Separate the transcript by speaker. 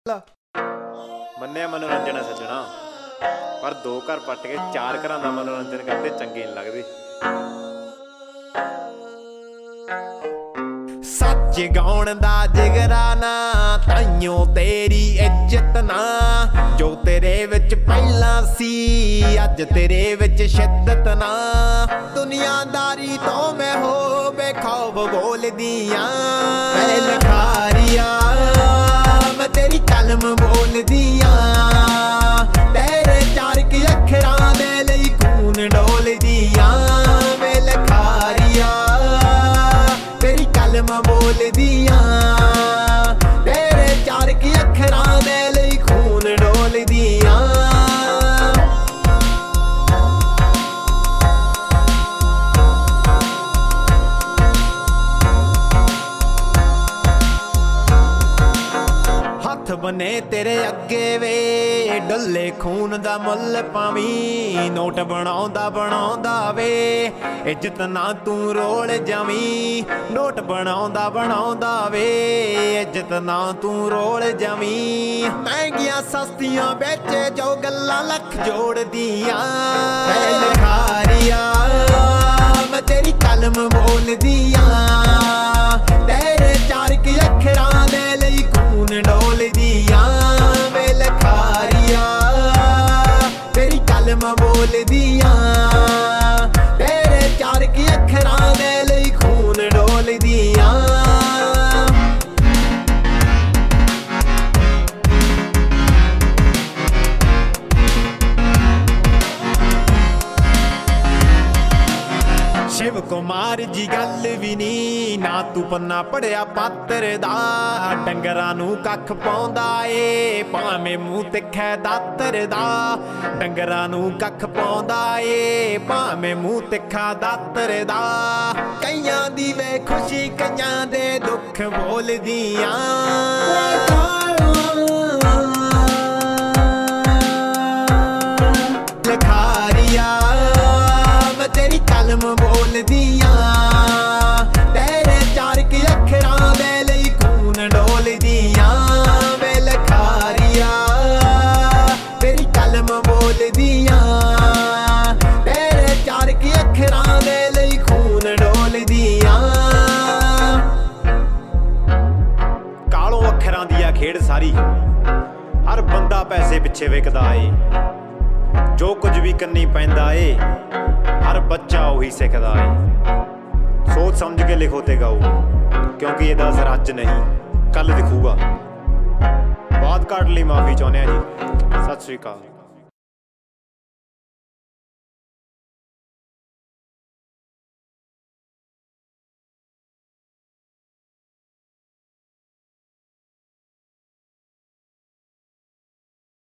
Speaker 1: ਮੰਨਿਆ ਮਨੋਰੰਜਨ ਹੈ ਸੱਜਣਾ, ਪਰ ਦੋ ਘਰ ਪੱਟ ਕੇ ਚਾਰ ਘਰਾਂ ਦਾ ਮਨੋਰੰਜਨ ਕਰਦੇ ਚੰਗੇ ਨਹੀਂ ਲੱਗਦੇ। ਸੱਚ ਗਾਉਣ ਦਾ ਜਿਗਰਾ ਨਾ, ਤਾਈਓ ਤੇਰੀ ਇੱਜ਼ਤ ਨਾ। ਜੋ ਤੇਰੇ ਵਿੱਚ ਪਹਿਲਾਂ ਸੀ, ਅੱਜ ਤੇਰੇ ਵਿੱਚ ਸ਼ਿੱਦਤ ਨਾ। ਦੁਨੀਆਦਾਰੀ ਤੋਂ ਮੈਂ ਹੋ ਬੇਖੌਫ ਬੋਲਦੀਆਂ, ਮੈਂ ਲਿਖਾਰੀਆਂ ਮੈਂ ਤੇਰੀ ਕਲਮ ਬੋਲਦੀਆਂ। ਤੇਰੇ ਚਾਰ ਕੇ ਅੱਖਰਾਂ ਦੇ ਲਈ ਖੂਨ ਡੋਲਦੀਆਂ, ਮੈਂ ਲਿਖਾਰੀਆਂ ਤੇਰੀ ਕਲਮ ਬੋਲਦੀਆਂ। ਤੇਰੇ ਚਾਰ ਕੇ ਅੱਖਰਾਂ ਦੇ ਲਈ ਖੂਨ ਡੋਲਦੀਆਂ। ਹੱਥ ਬਨੇ ਤੇਰੇ ਅੱਗੇ ਵੇ, ਡੁੱਲੇ ਖੂਨ ਦਾ ਮੁੱਲ ਪਾਵੀਂ। ਨੋਟ ਬਣਾਉਂਦਾ ਬਣਾਉਂਦਾ ਵੇ, ਇੱਜ਼ਤ ਨਾ ਤੂੰ ਰੋਲ ਜਾਵੀਂ। ਨੋਟ ਬਣਾਉਂਦਾ ਬਣਾਉਂਦਾ ਵੇ, ਇੱਜ਼ਤ ਨਾ ਤੂੰ ਰੋਲ ਜਾਵੀਂ। ਮਹਿੰਗੀਆਂ ਸਸਤੀਆਂ ਵਿੱਚ ਜੋ ਗੱਲਾਂ ਲੱਖ ਜੋੜਦੀਆਂ, ਮੈਂ ਲਿਖਾਰੀਆਂ ਮੈਂ ਤੇਰੀ ਕਲਮ ਬੋਲਦੀਆਂ। ਤੇਰੇ ਚਾਰ ਕੇ ਅੱਖਰਾਂ ਦੇ ਲਈ ਖੂਨ ਡੋਲਦੀਆਂ, ਮੈਂ ਲਿਖਾਰੀਆਂ ਤੇਰੀ ਕਲਮ ਬੋਲਦੀਆਂ। ਤੇਰੇ ਚਾਰ ਕੇ ਅੱਖਰਾਂ ਦੇ ਲਈ ਖੂਨ ਡੋਲਦੀਆਂ। ਸ਼ਿਵ ਕੁਮਾਰ ਜੀ ਗੱਲ ਵੀ ਨੀ, ਨਾ ਤੂੰ ਪੰਨਾ ਪੜਿਆ ਪਾਤਰ ਦਾ। ਡੰਗਰਾਂ ਨੂੰ ਕੱਖ ਪਾਉਂਦਾ ਏ, ਭਾਵੇਂ ਮੂੰਹ ਤਿੱਖਾ ਦਾਤਰ ਦਾ। ਡੰਗਰਾਂ ਨੂੰ ਕੱਖ ਪਾਉਂਦਾ ਏ, ਭਾਵੇਂ ਮੂੰਹ ਤਿੱਖਾ ਦਾਤਰ ਦਾ। ਕਈਆਂ ਦੀ ਵੇ ਖੁਸ਼ੀ, ਕਈਆਂ ਦੇ ਦੁੱਖ ਬੋਲਦੀਆਂ। ਲਿਖਾਰੀਆਂ ਮੈਂ ਤੇਰੀ ਕਲਮ ਬੋਲਦੀਆਂ। ਤੇਰੇ ਚਾਰ ਕੇ ਅੱਖਰਾਂ ਦੇ ਲਈ ਖੂਨ ਡੋਲਦੀਆਂ, ਮੈਂ ਲਿਖਾਰੀਆਂ ਤੇਰੀ ਕਲਮ ਬੋਲਦੀਆਂ। ਤੇਰੇ ਚਾਰ ਕੇ ਅੱਖਰਾਂ ਦੇ ਲਈ ਖੂਨ ਡੋਲਦੀਆਂ। ਕਾਲੋ ਅੱਖਰਾਂ ਦੀ ਆ ਖੇਡ ਸਾਰੀ, ਹਰ ਬੰਦਾ ਪੈਸੇ ਪਿੱਛੇ ਵਿਕਦਾ ਏ। ਜੋ ਕੁਝ ਵੀ ਕੰਨੀ ਪੈਂਦਾ ਏ, ਹਰ ਬੱਚਾ ਉਹੀ ਸਿੱਖਦਾ ਏ। ਸੋਚ ਸਮਝ ਕੇ ਲਿਖੋ ਤੇ ਗਾਓ, ਕਿਉਂਕਿ ਇਹਦਾ ਅਸਰ ਅੱਜ ਨਹੀਂ ਕੱਲ ਦਿਖੂਗਾ। ਬਾਤ ਘਾਟ ਲਈ ਮਾਫੀ ਚਾਹੁੰਦੇ ਹਾਂ ਜੀ। ਸਤਿ ਸ਼੍ਰੀ ਅਕਾਲ।